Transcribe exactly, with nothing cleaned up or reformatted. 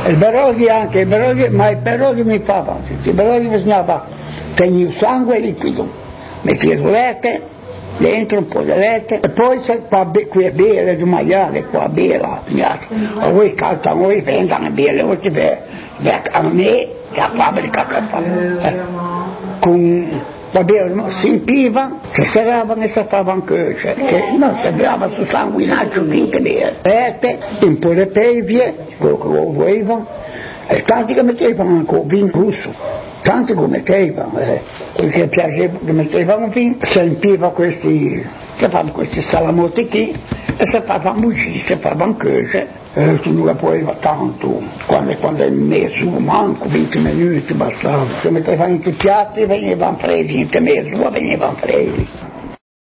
Il beroghi anche, il beroghi, ma il beroghi mi fa avanti, il beroghi bisognava tenere il sangue liquido, metti le lette, dentro un po' di lette, e poi se qua qui è bere di maiale, qua a bere, a voi calza, a voi vengono a bere, voi ti bere, a me, la fabbrica che fa, eh, con... Vabbè, si impiva, si serravano e si facevano cose, cioè, non si brava su sanguinaccio finché bere, un po' le pevie, quello che lo volevano, e tanti che mettevano anche il vino russo, tanti che mettevano, eh, perché piaceva che mettevano vino, si impiva questi, si facevano questi salamotti qui, e si facevano bucci, si facevano cose, e tu non la poteva tanto, quando, quando è messo, manco venti minuti bastava, si mettevano i piatti e venivano presi, in mezzo venivano presi.